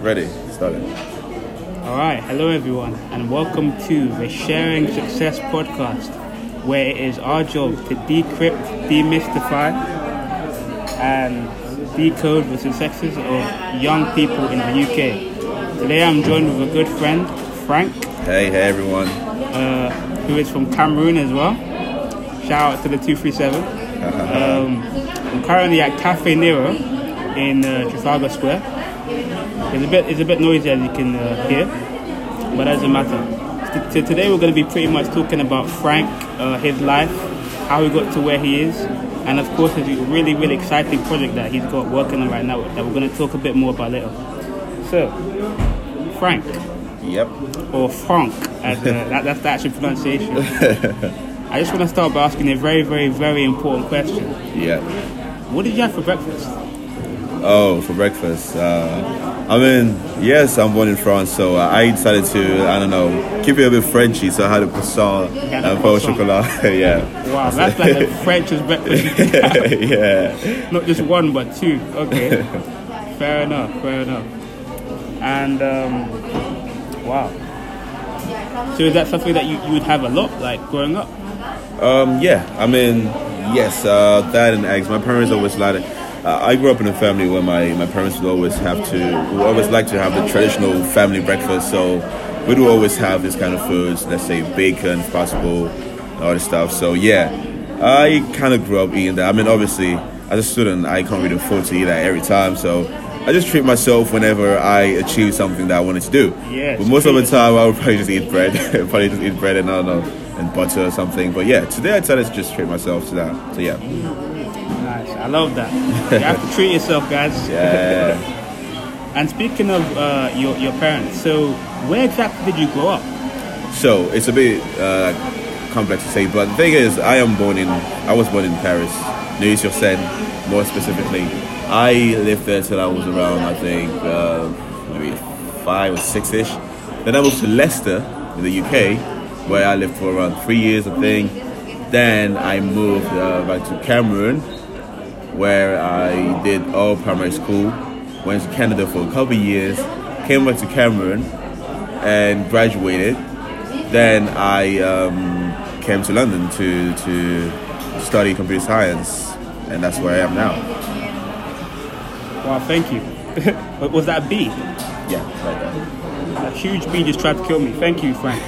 Ready? Started. All right, hello everyone, and welcome to the Sharing Success podcast, where it is our job to decrypt, demystify, and decode the successes of young people in the UK. Today I'm joined with a good friend, Frank. Hey everyone. Who is from Cameroon as well. Shout out to the 237. I'm currently at Cafe Nero in Trafalgar Square. It's a bit noisy as you can hear, but that doesn't matter. So today we're going to be pretty much talking about Frank, his life, how he got to where he is, and of course his really, really exciting project that he's got working on right now that we're going to talk a bit more about later. So, Frank. Yep. Or Frank, as that's the actual pronunciation. I just want to start by asking a very, very, very important question. Yeah. What did you have for breakfast? Oh, for breakfast. Yes, I'm born in France, so I decided to, keep it a bit Frenchy, so I had a croissant and pain au chocolat. Yeah. Wow, that's like the French's breakfast. Yeah. Not just one, but two. Okay. Fair enough. And, wow. So is that something that you would have a lot, like, growing up? Yeah. Yes, that and eggs. My parents always liked it. I grew up in a family where my parents would always like to have the traditional family breakfast, so we would always have this kind of foods, let's say bacon if possible, all this stuff. So yeah, I kind of grew up eating that. Obviously, as a student, I can't really afford to eat that every time, so I just treat myself whenever I achieve something that I wanted to do. Yeah, but most of the time, I would probably just eat bread, and butter or something. But yeah, today I decided to just treat myself to that. So yeah. Nice, I love that. You have to treat yourself, guys. Yeah. And speaking of your parents, so where exactly did you grow up? So it's a bit complex to say, but the thing is, I was born in Paris, Neuilly-sur-Seine, more specifically. I lived there till I was around, I think, maybe 5 or 6-ish. Then I moved to Leicester in the UK, where I lived for around 3 years, I think. Then I moved back to Cameroon, where I did all primary school, went to Canada for a couple of years, came back to Cameroon and graduated. Then I came to London to study computer science, and that's where I am now. Wow, thank you. Was that a bee? Yeah, right there. A huge bee just tried to kill me. Thank you, Frank.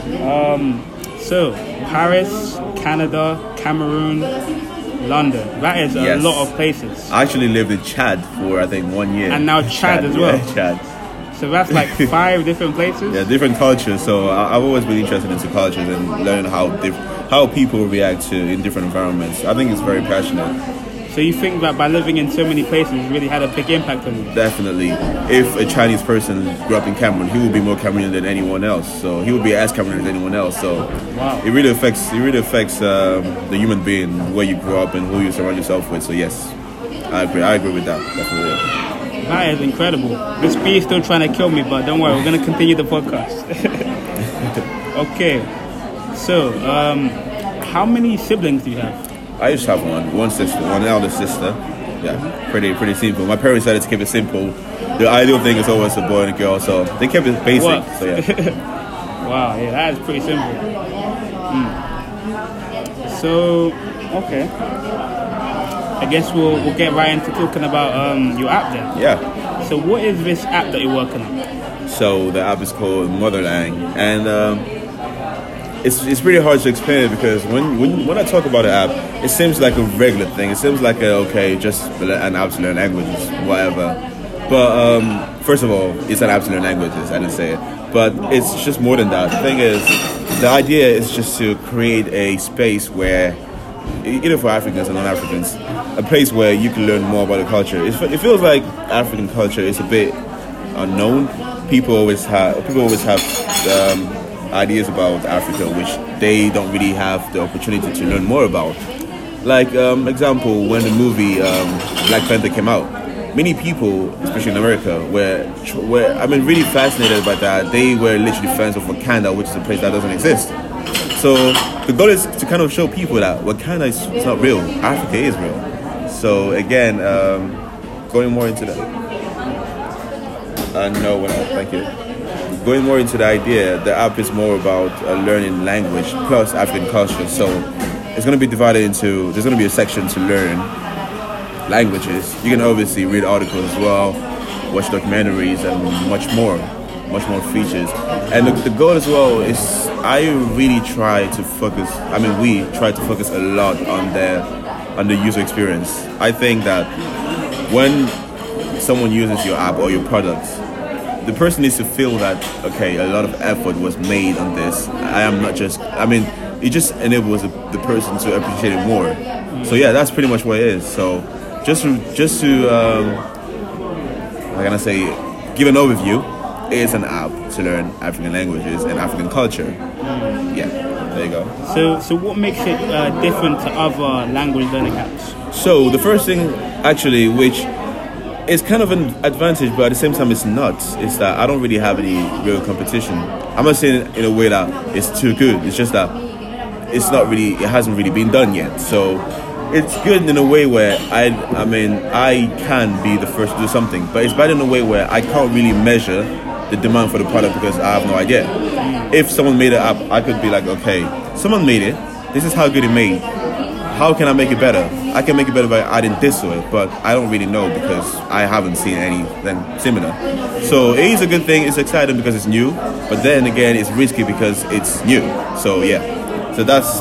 So, Paris, Canada, Cameroon, London. That is a lot of places. I actually lived in Chad for, I think, 1 year. And now Chad as well. Yeah, Chad. So that's like 5 different places? Yeah, different cultures. So I've always been interested into cultures and learning how people react in different environments. I think it's very passionate. So you think that by living in so many places really had a big impact on you? Definitely. If a Chinese person grew up in Cameroon, he would be more Cameroonian than anyone else. So he would be as Cameroonian as anyone else. So wow. It really affects the human being, where you grew up and who you surround yourself with. So yes, I agree with that. Definitely. That is incredible. This bee is still trying to kill me, but don't worry, we're going to continue the podcast. Okay. So, how many siblings do you have? I just have one sister, one elder sister. Yeah, pretty simple. My parents decided to keep it simple. The ideal thing is always a boy and a girl, so they kept it basic. What? So yeah. Wow, yeah, that is pretty simple. So, okay. I guess we'll get right into talking about your app then. Yeah. So what is this app that you're working on? So the app is called Motherlang, and it's pretty hard to explain it because when I talk about the app, it seems like a regular thing. It seems like just an app to learn languages, whatever. But first of all, it's an app to learn languages. I didn't say it, but it's just more than that. The thing is, the idea is just to create a space where, either for Africans and non-Africans, a place where you can learn more about the culture. It feels like African culture is a bit unknown. People always have ideas about Africa which they don't really have the opportunity to learn more about. Like example, when the movie Black Panther came out, many people, especially in America, were really fascinated by that. They were literally fans of Wakanda, which is a place that doesn't exist. So the goal is to kind of show people that Wakanda is not real. Africa is real. So again, going more into that. No, we're not. Thank you. Going more into the idea, the app is more about learning language plus African culture. So it's going to be divided into, there's going to be a section to learn languages. You can obviously read articles as well, watch documentaries, and much more features. And the goal as well is we try to focus a lot on the user experience. I think that when someone uses your app or your product, the person needs to feel that, okay, a lot of effort was made on this. It just enables the person to appreciate it more. So yeah, that's pretty much what it is. So just to how can I say, give an overview, it is an app to learn African languages and African culture. Yeah, there you go. So what makes it different to other language learning apps? So the first thing, actually, which is kind of an advantage, but at the same time it's not, is that I don't really have any real competition. I'm not saying it in a way that it's too good. It's just that it hasn't really been done yet. So it's good in a way where I can be the first to do something, but it's bad in a way where I can't really measure the demand for the product because I have no idea. If someone made an app, I could be like, okay, someone made it, this is how good it made. How can I make it better? I can make it better by adding this to it, but I don't really know because I haven't seen anything similar. So it is a good thing, it's exciting because it's new, but then again it's risky because it's new. So yeah, so that's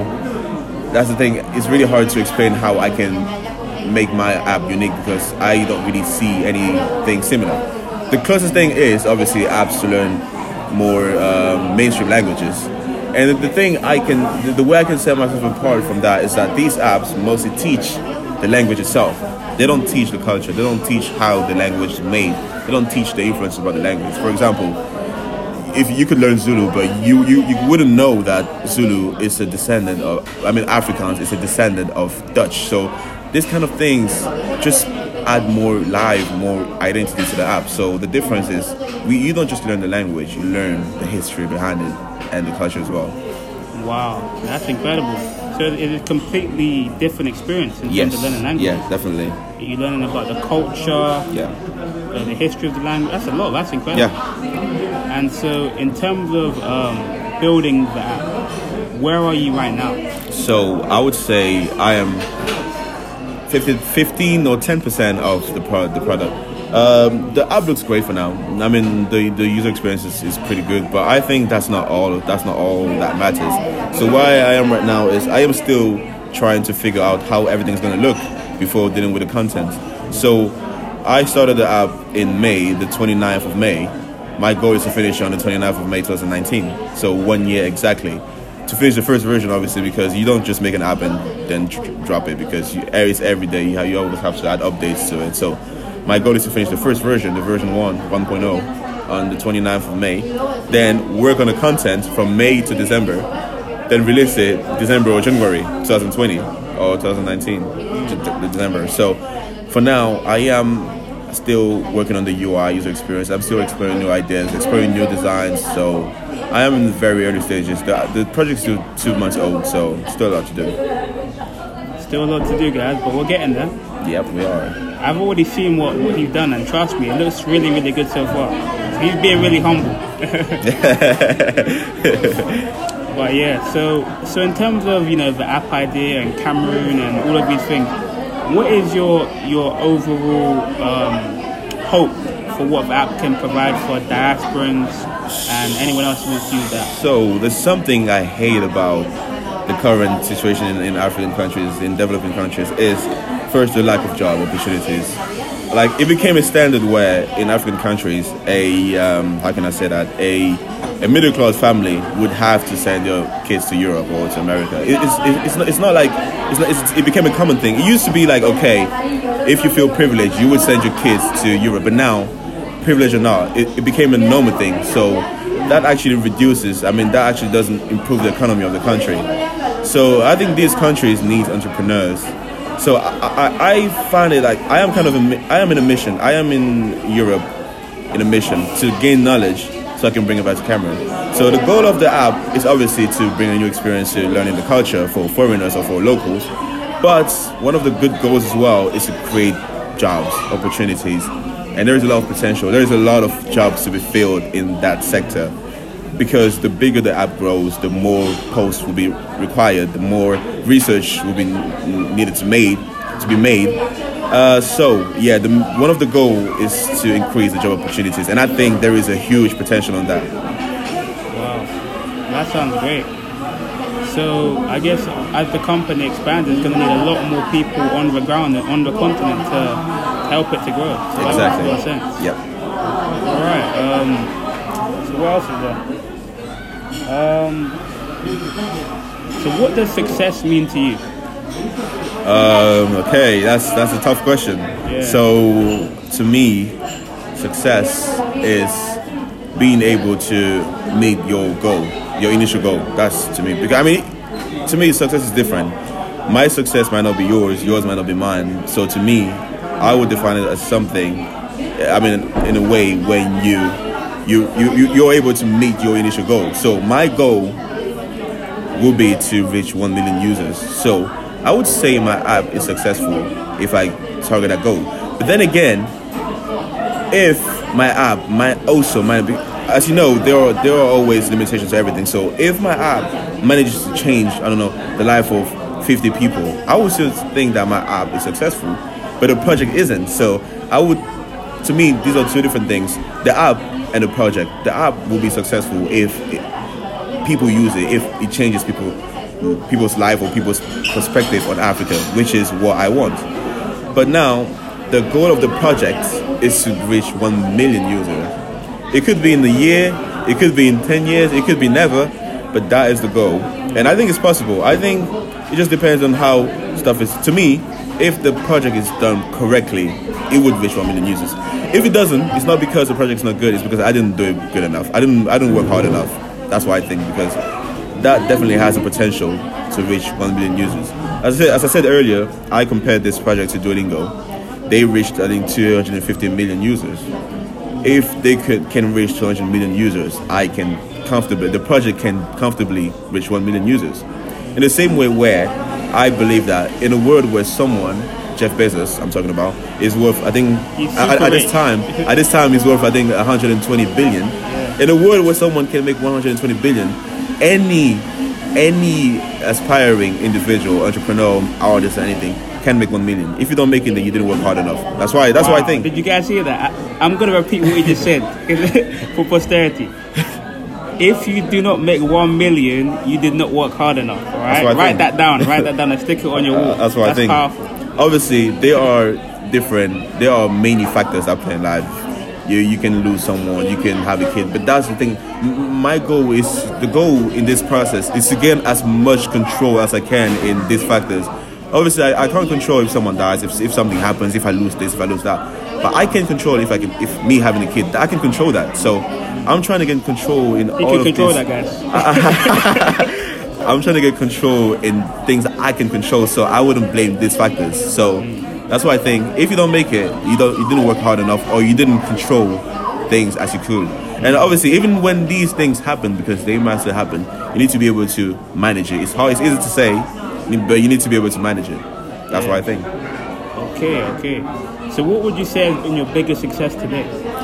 the thing. It's really hard to explain how I can make my app unique because I don't really see anything similar. The closest thing is obviously apps to learn more mainstream languages. And the way I can set myself apart from that is that these apps mostly teach the language itself. They don't teach the culture. They don't teach how the language is made. They don't teach the influence about the language. For example, if you could learn Zulu, but you wouldn't know that Zulu is a descendant of, Afrikaans is a descendant of Dutch. So these kind of things just add more identity to the app. So the difference is you don't just learn the language, you learn the history behind it and the culture as well. Wow, that's incredible. So it is a completely different experience in terms of learning language. Yeah, definitely. You're learning about the culture, the history of the language. That's a lot. That's incredible. Yeah. And so in terms of building the app, where are you right now? So I would say I am 15 or 10% of the product. The app looks great for now. The user experience is pretty good, but I think that's not all that matters. So where I am right now is I am still trying to figure out how everything's going to look before dealing with the content. So I started the app in May, the 29th of May. My goal is to finish on the 29th of May 2019. So 1 year exactly. To finish the first version, obviously, because you don't just make an app and then drop it, because it's every day. You always have to add updates to it. So my goal is to finish the first version, the version 1.0, on the 29th of May. Then work on the content from May to December. Then release it December or January 2020 or 2019, December. So for now, I am still working on the UI, user experience. I'm still exploring new ideas, exploring new designs. So I am in the very early stages. The project's still 2 months old, so still a lot to do. Still a lot to do, guys, but we're getting there. Yep, we are. I've already seen what he's done, and trust me, it looks really, really good so far. He's being really humble. But yeah, so in terms of the app idea and Cameroon and all of these things, what is your overall hope for what the app can provide for diasporans and anyone else who wants to use that? So there's something I hate about the current situation in African countries, in developing countries, is first the lack of job opportunities. Like, it became a standard where in African countries a middle class family would have to send your kids to Europe or to America. It became a common thing. It used to be like, okay, if you feel privileged, you would send your kids to Europe, but now, privilege or not, it became a normal thing. So that actually reduces. That actually doesn't improve the economy of the country. So I think these countries need entrepreneurs. So I find it like I am in a mission. I am in Europe in a mission to gain knowledge so I can bring it back to Cameroon. So the goal of the app is obviously to bring a new experience to learning the culture for foreigners or for locals. But one of the good goals as well is to create jobs, opportunities, and there is a lot of potential. There is a lot of jobs to be filled in that sector, because the bigger the app grows, the more posts will be required, the more research will be needed to be made. One of the goal is to increase the job opportunities, and I think there is a huge potential on that. Wow, that sounds great. So I guess as the company expands, it's going to need a lot more people on the ground and on the continent to help it to grow. So Exactly. That makes a lot of sense. Yeah. All right. So what else is there? So what does success mean to you? Okay, that's a tough question. Yeah. So to me, success is being able to meet your goal, your initial goal. That's to me. Because to me, success is different. My success might not be yours. Yours might not be mine. So to me, I would define it as something. In a way when you're able to meet your initial goal. So my goal will be to reach 1 million users. So I would say my app is successful if I target that goal. But then again, if my app might be, as you know, there are always limitations to everything. So if my app manages to change, the life of 50 people, I would still think that my app is successful, but the project isn't. So to me, these are two different things. The app and the project. The app will be successful if people use it, if it changes people's life or people's perspective on Africa, which is what I want. But now, the goal of the project is to reach 1 million users. It could be in a year, it could be in 10 years, it could be never, but that is the goal. And I think it's possible. I think it just depends on how stuff is. To me, if the project is done correctly, it would reach 1 million users. If it doesn't, it's not because the project's not good, it's because I didn't do it good enough. I didn't work hard enough. That's what I think, because that definitely has the potential to reach 1 million users. As I said earlier, I compared this project to Duolingo. They reached, I think, 250 million users. If they can reach 200 million users, the project can comfortably reach 1 million users. In the same way where I believe that in a world where someone, Jeff Bezos, I'm talking about, is worth, I think, at this time, he's worth, I think, 120 billion. Yeah. In a world where someone can make 120 billion, any aspiring individual, entrepreneur, artist, or anything can make 1 million. If you don't make it, then you didn't work hard enough. That's why I think. Did you guys hear that? I'm going to repeat what you just said for posterity. If you do not make 1 million, you did not work hard enough. All right, write that down and stick it on your wall. That's what I think. Powerful. Obviously, there are many factors that play in life. You can lose someone, you can have a kid, but that's the thing. The goal in this process is to get as much control as I can in these factors. Obviously, I can't control if someone dies, if something happens, if I lose this, if I lose that. But I can control if me having a kid, I can control that. So I'm trying to get control in all of this. You can control that, guys. I'm trying to get control in things that I can control, so I wouldn't blame these factors. So that's why I think if you don't make it, you didn't work hard enough, or you didn't control things as you could. And obviously, even when these things happen, because they might still happen, you need to be able to manage it. It's easy to say, but you need to be able to manage it. That's what I think. Okay. So what would you say has been your biggest success today?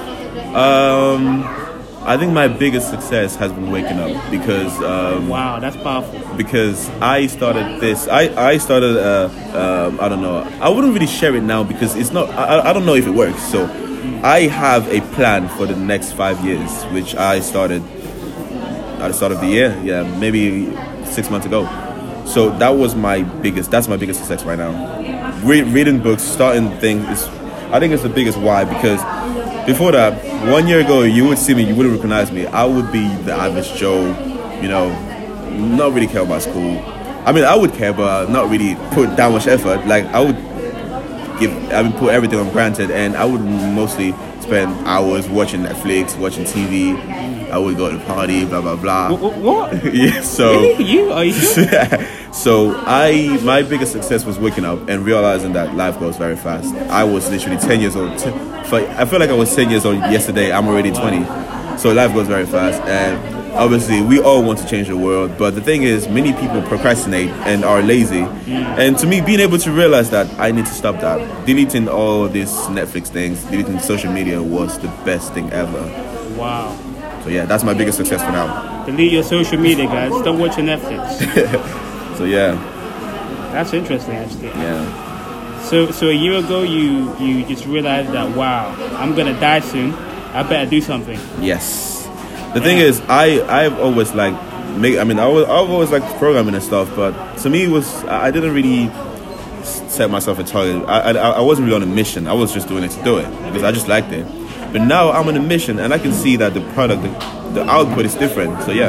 I think my biggest success has been waking up, because wow, that's powerful. Because I started this. I started. I don't know. I wouldn't really share it now because it's not. I don't know if it works. So I have a plan for the next 5 years, which I started at the start of the year. Yeah, maybe 6 months ago. So that's my biggest success right now. Reading books, starting things. I think it's the biggest why, because before that, 1 year ago, you would see me, you wouldn't recognize me. I would be the average Joe, not really care about school. I mean, I would care, but not really put that much effort. Like, I would put everything on granted, and I would mostly spend hours watching Netflix, watching TV. I would go to the party, blah, blah, blah. What? Yeah, so... Really? Are you sure? So my biggest success was waking up and realizing that life goes very fast. I was literally 10 years old. I feel like I was 10 years old yesterday. I'm already 20. So life goes very fast. And obviously we all want to change the world, but the thing is, many people procrastinate and are lazy. And to me, being able to realize that I need to stop that, deleting all these Netflix things, deleting social media was the best thing ever. Wow. So yeah, that's my biggest success for now. Delete your social media, guys. Don't watch your Netflix. So yeah. That's interesting, actually. Yeah. So a year ago, you just realized that, wow, I'm gonna die soon. I better do something. Yes. The thing is, I've always liked I've always liked programming and stuff, but to me I didn't really set myself a target. I wasn't really on a mission. I was just doing it to do it because I just liked it. But now I'm on a mission, and I can see that the product, the output is different. So yeah.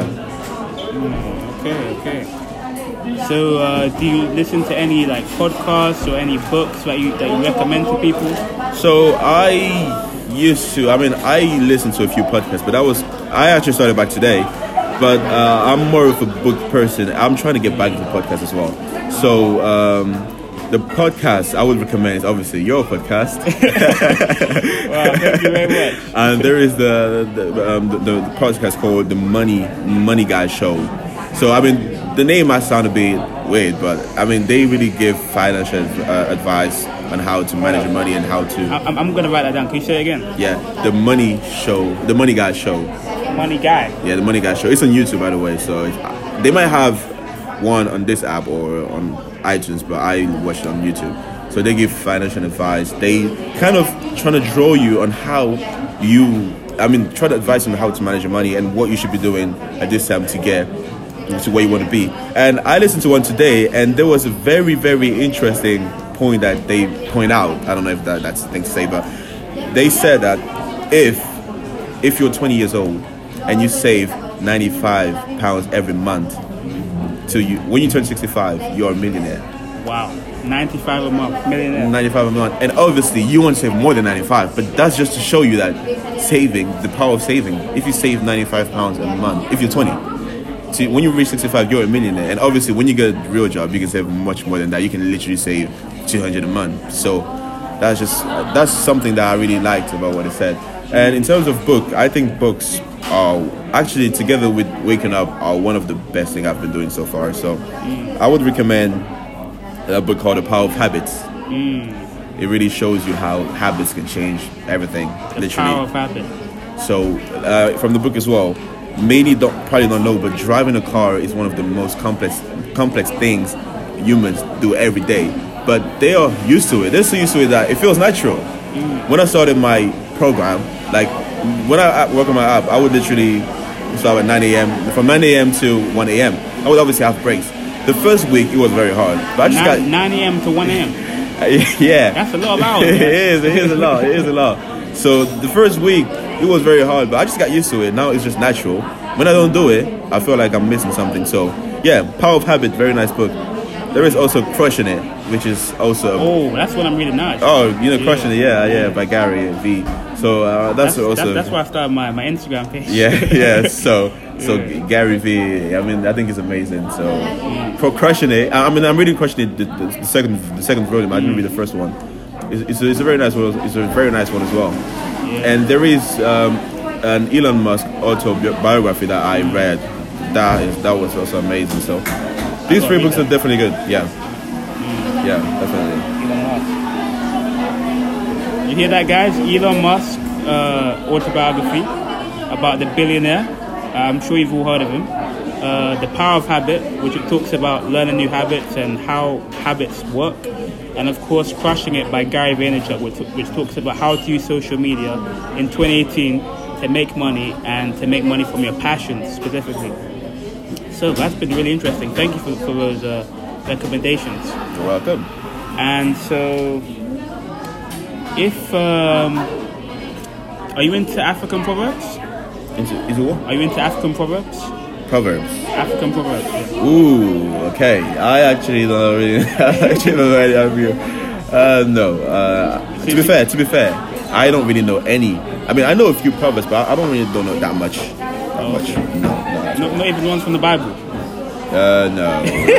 Okay. So do you listen to any like podcasts or any books that you recommend to people? So I used to. I listened to a few podcasts, but I actually started back today. But I'm more of a book person. I'm trying to get back into podcasts as well. So the podcast I would recommend is obviously your podcast. Wow, thank you very much. And there is the podcast called the Money Guy Show. So the name might sound a bit weird, but they really give financial advice on how to manage your money and how to. I'm gonna write that down. Can you say it again? Yeah, the Money Show, the Money Guy Show. Money Guy. Yeah, the Money Guy Show. It's on YouTube, by the way. So they might have one on this app or on iTunes, but I watch it on YouTube. So they give financial advice. They kind of trying to draw you on how try to advise on how to manage your money and what you should be doing at this time to get to where you want to be. And I listened to one today, and there was a very, very interesting point that they point out. I don't know if that's the thing to say, but they said that if you're 20 years old and you save £95 every month, when you turn 65, you're a millionaire. Wow, 95 a month, millionaire. 95 a month, and obviously you want to save more than 95, but that's just to show you that the power of saving. If you save £95 a month, if you're 20. See, when you reach 65, you're a millionaire. And obviously, when you get a real job, you can save much more than that. You can literally save $200 a month. So that's something that I really liked about what it said. And in terms of book, I think books are actually, together with waking up, are one of the best things I've been doing so far. So I would recommend a book called The Power of Habits. It really shows you how habits can change everything. The Power of Habit. So from the book as well, many probably don't know, but driving a car is one of the most complex things humans do every day. But they are used to it. They're so used to it that it feels natural. When I started my program, like when I work on my app, I would literally start at 9 a.m. From 9 a.m. to 1 a.m. I would obviously have breaks. The first week it was very hard, but I just got 9 a.m. to 1 a.m. Yeah, that's a lot of hours. It is a lot. So the first week it was very hard, but I just got used to it. Now it's just natural. When I don't do it, I feel like I'm missing something. So yeah, Power of Habit, very nice book. There is also Crushing It, which is also... Oh, that's what I'm reading now. Oh, Crushing It, yeah, by Gary V. So that's also... That's why I started my Instagram page. Yeah. So Gary V, I think it's amazing. So for Crushing It, I'm reading Crushing It, the second volume. I didn't read the first one. It's a very nice one. It's a very nice one as well. Yeah. And there is an Elon Musk autobiography that I read. That was also amazing. So these three books are definitely good. Yeah, definitely. Elon Musk. You hear that, guys? Elon Musk autobiography about the billionaire. I'm sure you've all heard of him. The Power of Habit, which it talks about learning new habits and how habits work. And of course, Crushing It by Gary Vaynerchuk, which talks about how to use social media in 2018 to make money and to make money from your passions specifically. So that's been really interesting. Thank you for those recommendations. You're welcome. And so, are you into African proverbs? Into what? Are you into African proverbs? Proverbs. African proverbs. Yeah. Ooh, okay. I actually don't really. No. To be fair, I don't really know any. I know a few proverbs, but I don't know that much. No. Not even ones from the Bible. No.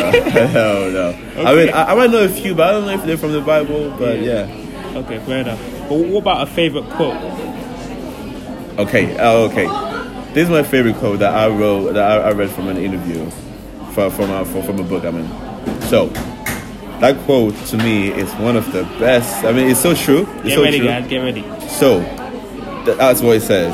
Okay. I might know a few, but I don't know if they're from the Bible. But yeah. Okay, fair enough. But what about a favorite quote? Okay. this is my favorite quote that I wrote, that I read from an interview, from a book. I mean, so that quote to me is one of the best. I mean, it's so true. It's Get so ready, true. guys. Get ready. So that's what it says.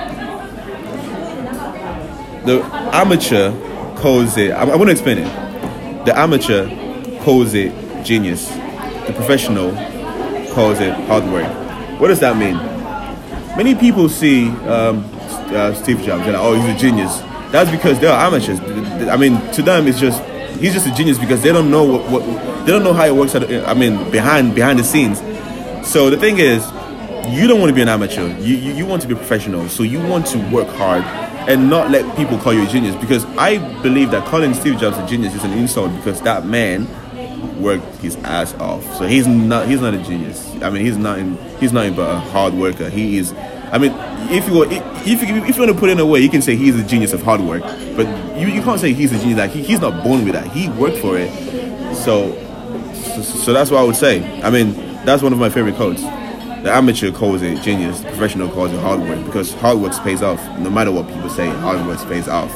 The amateur calls it. I'm going to explain it. The amateur calls it genius. The professional calls it hard work. What does that mean? Many people see Steve Jobs and oh, he's a genius. That's because they are amateurs. I mean, to them, he's just a genius because they don't know what they don't know how it works. Behind the scenes. So the thing is, you don't want to be an amateur. You want to be a professional. So you want to work hard and not let people call you a genius. Because I believe that calling Steve Jobs a genius is an insult because that man worked his ass off. So he's not a genius. I mean, he's nothing but a hard worker. He is. I mean, if you want to put it in a way, you can say he's a genius of hard work. But you can't say he's a genius. Like he's not born with that. He worked for it. So that's what I would say. I mean, that's one of my favorite quotes. The amateur calls it genius. The professional calls it hard work because hard work pays off. No matter what people say, hard work pays off.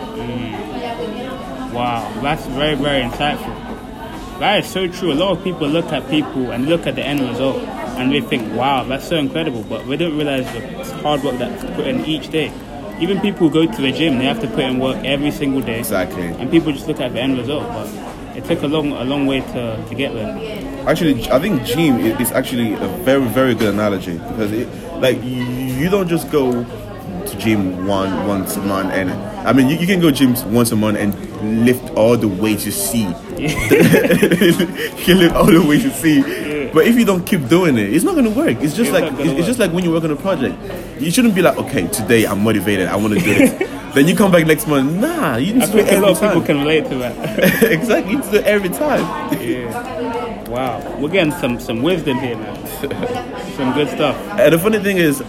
Wow, that's very, very insightful. That is so true. A lot of people look at people and look at the end result and they think, wow, that's so incredible. But we don't realize the hard work that's put in each day. Even people who go to the gym, they have to put in work every single day. Exactly. And people just look at the end result. But it took a long way to get there. Actually, I think gym is actually a very, very good analogy because you don't just go to gym once a month, and I mean you can go gym once a month and lift all the weights you see. You can lift all the weights you see. Yeah. But if you don't keep doing it, it's not going to work. It's just like when you work on a project. You shouldn't be like, okay, today I'm motivated, I want to do this. Then you come back next month. Nah, you need to do it every time. A lot of people can relate to that. Exactly, you need to do it every time. Yeah. Wow, we're getting some wisdom here, man. Some good stuff. And the funny thing is,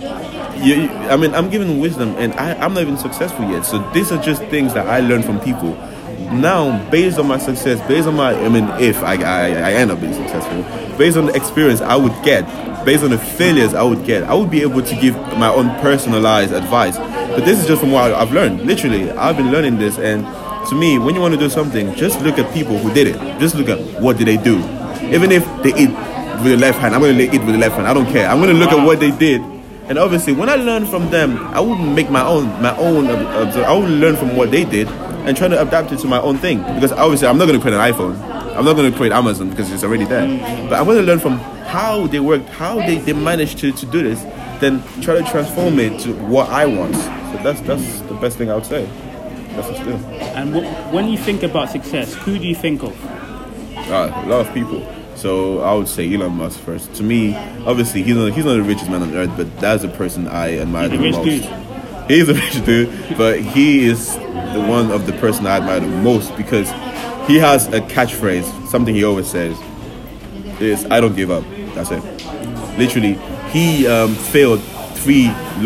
I'm giving wisdom, and I'm not even successful yet. So these are just things that I learned from people. Now, based on my success, based on if I end up being successful, based on the experience I would get, based on the failures I would get, I would be able to give my own personalized advice. But this is just from what I've learned. Literally, I've been learning this, and to me, when you want to do something, just look at people who did it. Just look at what did they do. Even if they eat with the left hand, I'm going to eat with the left hand. I don't care. I'm going to look at what they did. And obviously, when I learn from them, I wouldn't make my own. I would learn from what they did and try to adapt it to my own thing. Because obviously, I'm not going to create an iPhone. I'm not going to create Amazon because it's already there. But I'm going to learn from how they worked, how they managed to do this, then try to transform it to what I want. So that's the best thing I would say. That's what's good. And when you think about success, who do you think of? A lot of people. So I would say Elon Musk first. To me, obviously, he's not the richest man on earth, but that's the person I admire the most. He's a rich dude, but he is the one of the person I admire the most because he has a catchphrase, something he always says, is "I don't give up." That's it. Literally, he failed three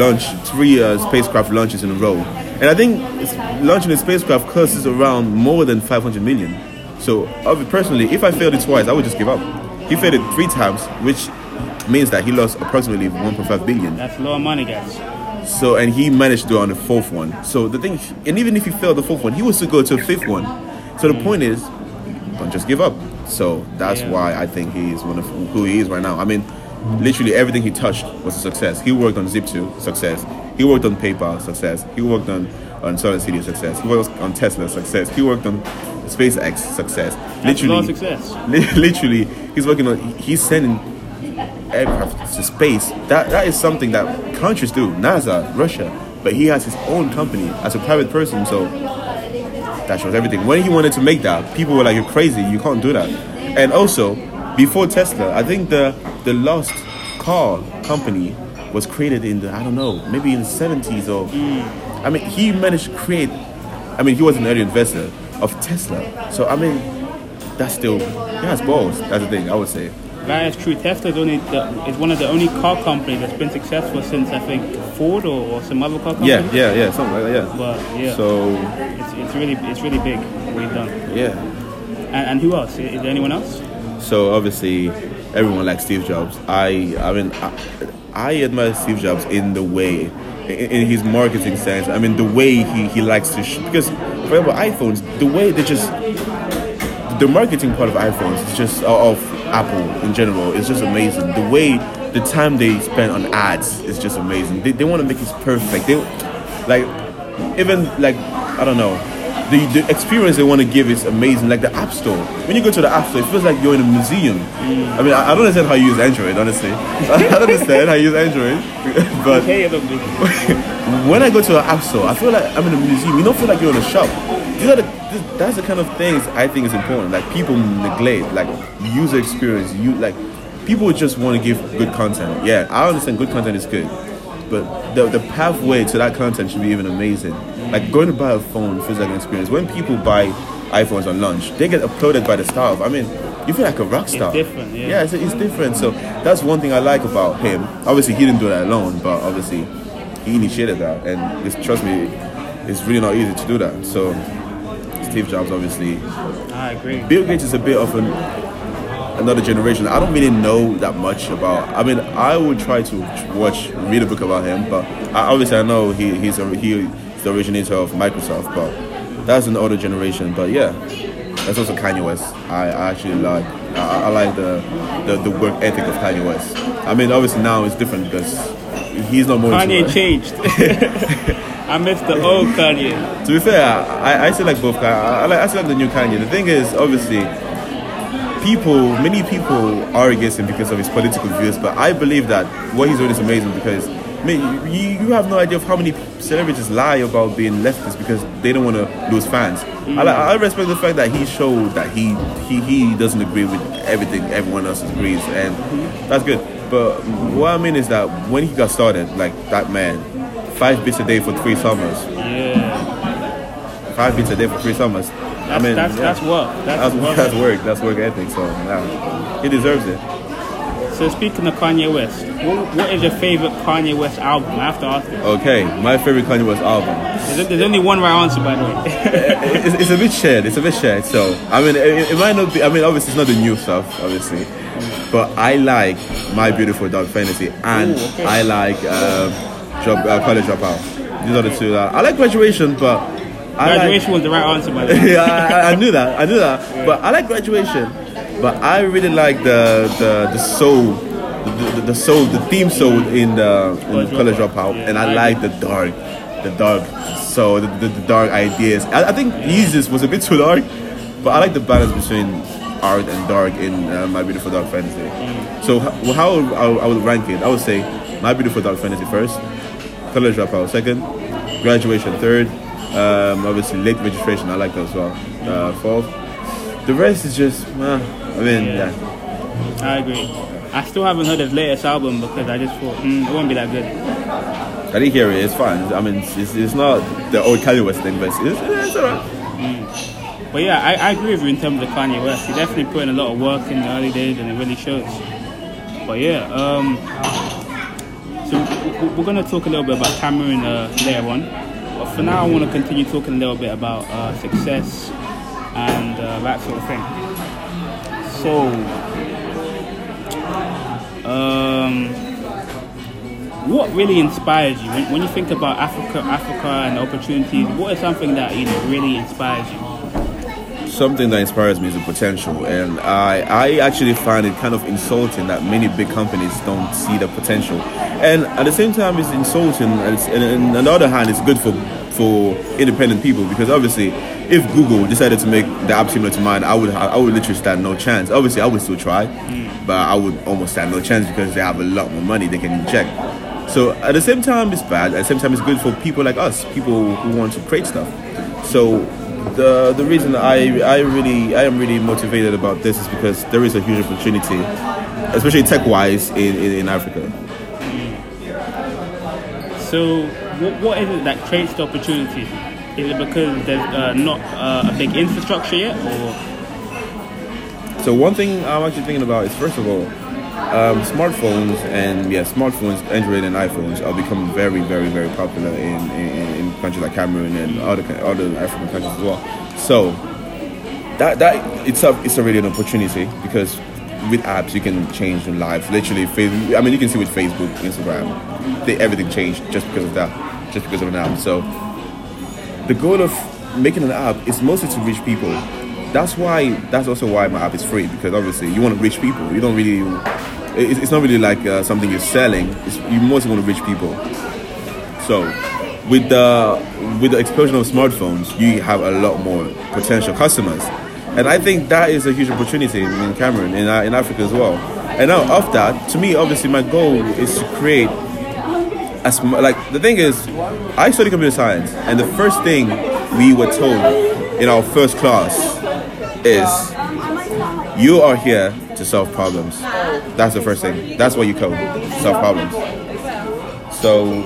spacecraft launches in a row, and I think launching a spacecraft costs around more than 500 million. So, personally, if I failed it twice, I would just give up. He failed it 3 times, which means that he lost approximately 1.5 billion. That's a lot of money, guys. So, and he managed to do it on the 4th one. So the thing, and even if he failed the 4th one, he was to go to a 5th one. So the point is, don't just give up. So that's why I think he is one of who he is right now. I mean, literally everything he touched was a success. He worked on Zip2, success. He worked on PayPal, success. He worked on SolarCity, success. He worked on Tesla, success. He worked on SpaceX, success. That's a lot of success. Literally, he's sending aircraft to space. That is something that countries do. NASA, Russia, but he has his own company as a private person. So that shows everything. When he wanted to make that, people were like, "You're crazy. You can't do that." And also, before Tesla, I think the Lost Car company was created in maybe in the 70s or. I mean, he managed to create. I mean, he was an early investor of Tesla. So I mean, that's still he has balls. That's the thing I would say. That is true. Tesla is one of the only car companies that's been successful since I think Ford or some other car company. Yeah, something like that. Yeah. But yeah, so it's really big what he's done. Yeah. And who else? Is there anyone else? So obviously, everyone likes Steve Jobs. I admire Steve Jobs in the way in his marketing sense. I mean, the way he likes to because for example, iPhones, the way they just the marketing part of iPhones is just of Apple in general is just amazing. The way the time they spend on ads is just amazing. They want to make it perfect. They like even like I don't know. The experience they want to give is amazing. Like the App Store. When you go to the App Store, it feels like you're in a museum. I mean, I don't understand how you use Android, honestly. I don't understand how you use Android. But when I go to an App Store, I feel like I'm in a museum. You don't feel like you're in a shop. That's the kind of things I think is important. Like people neglect, like user experience. People just want to give good content. Yeah, I understand good content is good. But the pathway to that content should be even amazing. Like going to buy a phone feels like an experience. When people buy iPhones on launch, they get applauded by the staff. I mean, you feel like a rock star. It's different, yeah. Yeah, it's different. So that's one thing I like about him. Obviously, he didn't do that alone, but obviously he initiated that. And trust me, it's really not easy to do that. So Steve Jobs, obviously. I agree. Bill Gates is a bit of another generation. I don't really know that much about. I mean, I would try to read a book about him, but obviously I know he's the originator of Microsoft, but that's an older generation. But yeah, that's also Kanye West. I actually like. I like the work ethic of Kanye West. I mean, obviously now it's different because he's not more. Kanye changed. I miss the old Kanye. To be fair, I still like both. I still like the new Kanye. The thing is, obviously, many people are against him because of his political views, but I believe that what he's doing is amazing because you have no idea of how many celebrities lie about being leftists because they don't want to lose fans. I respect the fact that he showed that he doesn't agree with everything everyone else agrees, and that's good. But what I mean is that when he got started, like that man, 5 beats a day for 3 summers. Yeah. 5 beats a day for 3 summers. That's work. That's work. That's work ethic. So he deserves it. So speaking of Kanye West, what is your favorite Kanye West album? I have to ask you. Okay, my favorite Kanye West album. There's only one right answer, by the way. It's a bit shared. So I mean, it might not be. I mean, obviously it's not the new stuff, obviously, but I like My Beautiful Dark Fantasy and I like College Dropout. These are the two. I like Graduation, but Graduation was the right answer, by the way. Yeah, I knew that. Yeah. But I like Graduation. But I really like the theme soul in College Dropout, and I like the dark soul, the dark ideas. I think Jesus was a bit too dark, but I like the balance between art and dark in My Beautiful Dark Fantasy. So how I would rank it, I would say My Beautiful Dark Fantasy first, College Dropout second, Graduation third, obviously Late Registration, I like that as well, fourth. The rest is just, yeah. I agree. I still haven't heard his latest album because I just thought it won't be that good. I didn't hear it. It's fine. I mean, it's not the old Kanye West thing, but it's alright. But yeah, I agree with you in terms of Kanye West. He definitely put in a lot of work in the early days, and it really shows. But yeah, so we're gonna talk a little bit about Cameroon later on. But for now, I want to continue talking a little bit about success and that sort of thing. So, what really inspires you when you think about Africa and opportunities? What is something that really inspires you? Something that inspires me is the potential, and I actually find it kind of insulting that many big companies don't see the potential. And at the same time, it's insulting, and on the other hand, it's good for independent people, because obviously, if Google decided to make the app similar to mine, I would literally stand no chance. Obviously, I would still try, but I would almost stand no chance because they have a lot more money they can inject. So at the same time, it's bad. At the same time, it's good for people like us, people who want to create stuff. So the reason I am really motivated about this is because there is a huge opportunity, especially tech-wise, in Africa. So what is it that creates the opportunity? Is it because there's not a big infrastructure yet, or? So one thing I'm actually thinking about is, first of all, smartphones, Android and iPhones are becoming very, very, very popular in countries like Cameroon and other African countries as well. So that it's already an opportunity, because with apps you can change your lives. Literally, I mean, you can see with Facebook, Instagram, everything changed just because of that, just because of an app. So the goal of making an app is mostly to reach people. That's also why my app is free, because obviously you want to reach people. You don't really, it's not really like something you're selling. You mostly want to reach people. So with the explosion of smartphones, you have a lot more potential customers, and I think that is a huge opportunity in Cameroon, in Africa as well. And now of that, to me, obviously my goal is to create the thing is, I study computer science, and the first thing we were told in our first class is, you are here to solve problems. That's the first thing. That's what you code, solve problems. So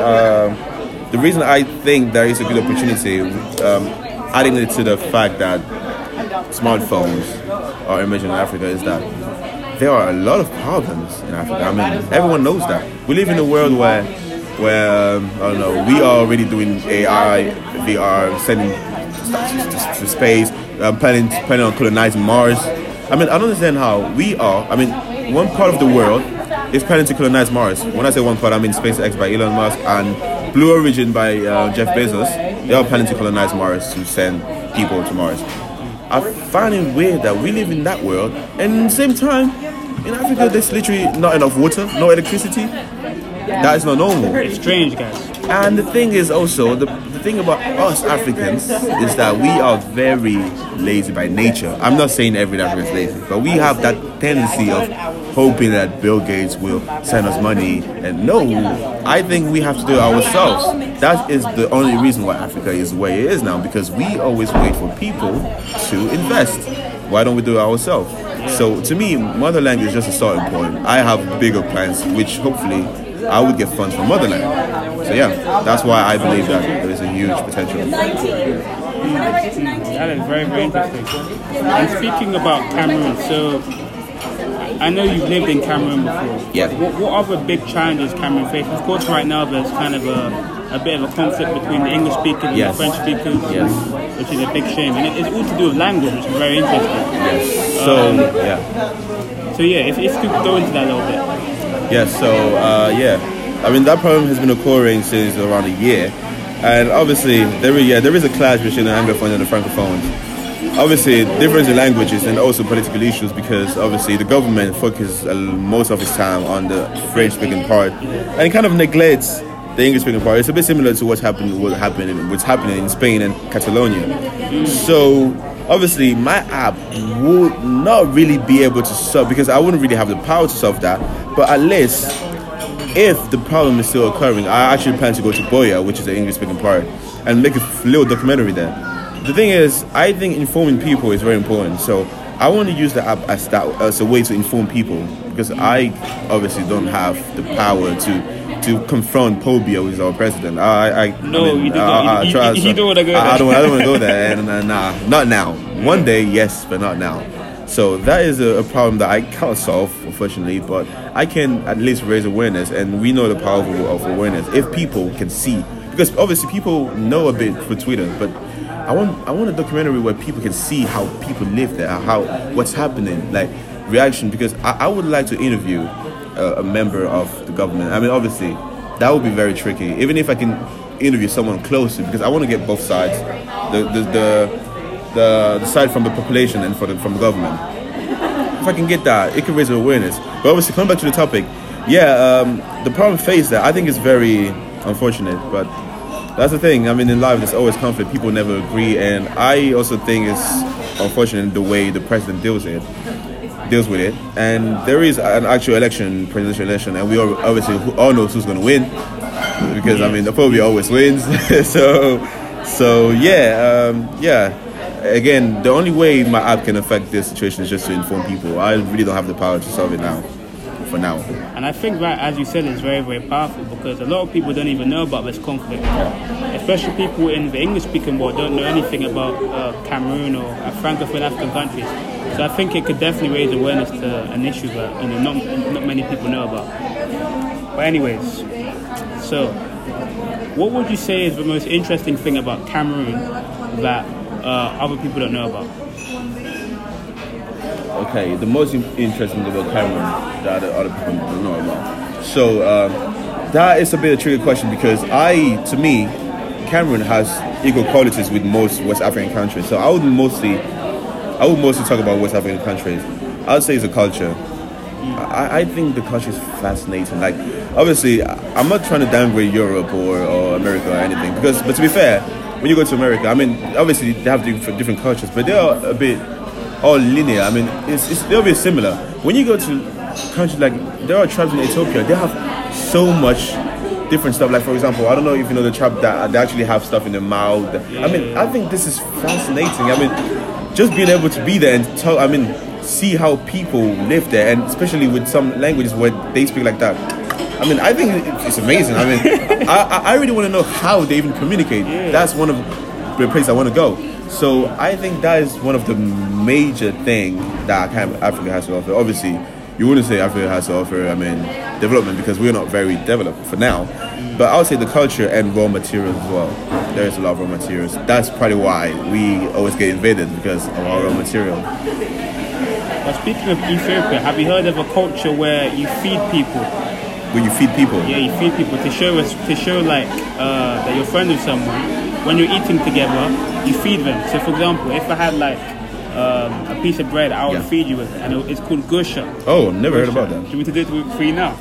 the reason I think there is a good opportunity, adding it to the fact that smartphones are emerging in Africa, is that there are a lot of problems in Africa. I mean, everyone knows that. We live in a world where I don't know, we are already doing AI, VR, sending to space, planning on colonizing Mars. I mean, I don't understand how we are. I mean, one part of the world is planning to colonize Mars. When I say one part, I mean SpaceX by Elon Musk and Blue Origin by Jeff Bezos. They are planning to colonize Mars, to send people to Mars. I find it weird that we live in that world, and at the same time, in Africa, there's literally not enough water, no electricity. That is not normal. It's strange, guys. And the thing is also, the thing about us Africans is that we are very lazy by nature. I'm not saying every African is lazy, but we have that tendency of hoping that Bill Gates will send us money. And no, I think we have to do it ourselves. That is the only reason why Africa is the way it is now, because we always wait for people to invest. Why don't we do it ourselves? So to me, motherland is just a starting point. I have bigger plans, which hopefully I would get funds from motherland. So yeah, that's why I believe that there is a huge potential. That is very, very interesting. And speaking about Cameroon, so I know you've lived in Cameroon before. Yeah. What other big challenges Cameroon faces? Of course, right now there's kind of a bit of a conflict between the English speakers and the French speakers, which is a big shame. And it's all to do with language, which is very interesting. Yes. So if you could go into that a little bit. I mean, that problem has been occurring since around a year, and obviously there is a clash between the Anglophones and the Francophones. Obviously, difference in languages and also political issues, because obviously the government focuses most of its time on the French-speaking part and it kind of neglects the English-speaking part. It's a bit similar to what's happening in Spain and Catalonia. So obviously, my app would not really be able to solve, because I wouldn't really have the power to solve that. But at least, if the problem is still occurring, I actually plan to go to Boya, which is the English-speaking part, and make a little documentary there. The thing is, I think informing people is very important. So I want to use the app as a way to inform people, because I obviously don't have the power to confront Pobia, who is our president. You don't want to go there. I don't want to go there. And nah, not now. One day, yes, but not now. So that is a problem that I can't solve, unfortunately, but I can at least raise awareness, and we know the power of awareness. If people can see, because obviously people know a bit for Twitter, but I want a documentary where people can see how people live there, what's happening, like reaction, because I would like to interview a member of the government. I mean, obviously, that would be very tricky, even if I can interview someone closer, because I want to get both sides, the side from the population and from the government. If I can get that, it can raise awareness. But obviously, coming back to the topic, the problem faced there, I think is very unfortunate, but that's the thing. I mean, in life, there's always conflict. People never agree, and I also think it's unfortunate the way the president deals with it. And there is an actual presidential election, and we obviously all know who's going to win, because I mean, the Phobia always wins. Again, the only way my app can affect this situation is just to inform people. I really don't have the power to solve it now. For now. And I think that, as you said, is very, very powerful, because a lot of people don't even know about this conflict. Especially people in the English-speaking world don't know anything about Cameroon or Francophone African countries. So I think it could definitely raise awareness to an issue that not many people know about. But anyways, so what would you say is the most interesting thing about Cameroon that other people don't know about? okay, the most interesting about Cameroon that other people don't know about. So that is a bit of a tricky question because to me, Cameroon has equal qualities with most West African countries. So I would mostly talk about West African countries. I would say it's a culture. I think the culture is fascinating. Like, obviously, I'm not trying to downgrade Europe or America or anything. But to be fair, when you go to America, I mean, obviously they have different cultures, but they are a bit all linear. I mean, they'll be similar. When you go to countries like, there are tribes in Ethiopia, they have so much different stuff. Like, for example, I don't know if you know the tribe that they actually have stuff in their mouth. I mean, I think this is fascinating. I mean, just being able to be there and tell, I mean, see how people live there, and especially with some languages where they speak like that. I mean, I think it's amazing. I mean, I really want to know how they even communicate. That's one of the places I want to go. So I think that is one of the major things that Africa has to offer. Obviously, you wouldn't say Africa has to offer, I mean, development, because we're not very developed for now. But I would say the culture and raw materials as well. There is a lot of raw materials. That's probably why we always get invaded, because of our raw material. But speaking of Ethiopia, have you heard of a culture where you feed people? Where you feed people? Yeah, you feed people to show like that you're friends with someone. When you're eating together, you feed them. So, for example, if I had like a piece of bread, I would feed you with it, and it's called gusha. Oh, never heard about that. Do you want to do it for you now?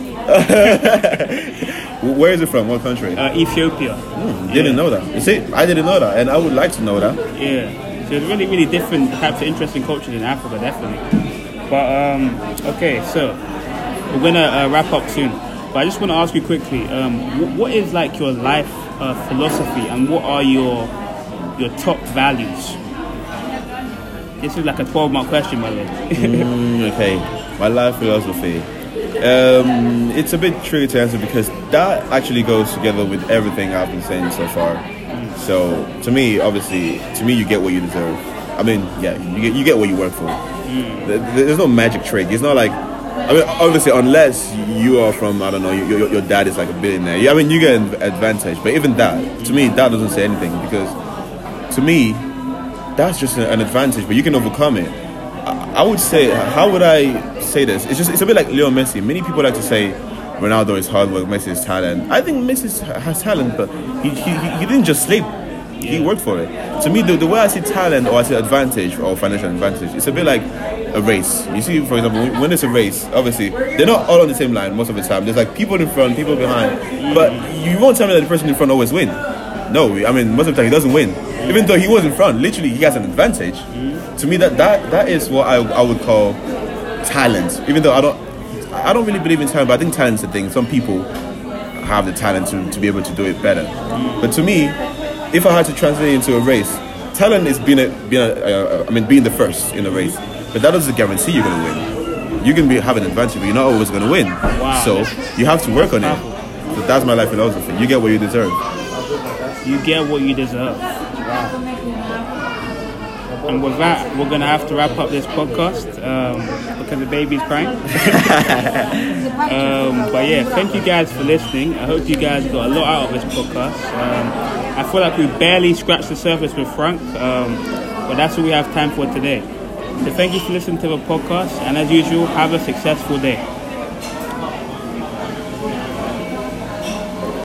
Where is it from? What country? Ethiopia. Didn't know that. You see, I didn't know that, and I would like to know that. Yeah. So it's really, really different types of interesting cultures in Africa, definitely. But okay, so we're gonna wrap up soon. But I just want to ask you quickly, what is like your life philosophy, and what are your top values? This is like a 12-month question, by the way. Okay, my life philosophy. It's a bit tricky to answer because that actually goes together with everything I've been saying so far. So to me, you get what you deserve. I mean, yeah, you get what you work for. There's no magic trick. It's not like, I mean, obviously, unless you are from, I don't know, your dad is like a billionaire. Yeah, I mean, you get an advantage. But even that, to me, that doesn't say anything, because to me, that's just an advantage, but you can overcome it. I would say, how would I say this? It's a bit like Leo Messi. Many people like to say Ronaldo is hard work, Messi is talent. I think Messi has talent, but he didn't just sleep. He worked for it. To me, the way I see talent, or I see advantage or financial advantage, it's a bit like a race. You see, for example, when it's a race, obviously they're not all on the same line most of the time. There's like people in front, people behind, but you won't tell me that the person in front always win. No, I mean, most of the time he doesn't win. Even though he was in front, literally he has an advantage. To me, that is what I would call talent. Even though I don't really believe in talent, but I think talent's a thing. Some people have the talent to be able to do it better. But to me, if I had to translate it into a race, talent is being the first in a race. But that doesn't guarantee you're going to win. You can have an advantage, but you're not always going to win. Wow. So you have to work on it. So that's my life philosophy. You get what you deserve. You get what you deserve. Wow. And with that, we're going to have to wrap up this podcast because the baby's crying. But yeah, thank you guys for listening. I hope you guys got a lot out of this podcast. I feel like we barely scratched the surface with Frank, but that's all we have time for today. So thank you for listening to the podcast, and as usual, have a successful day.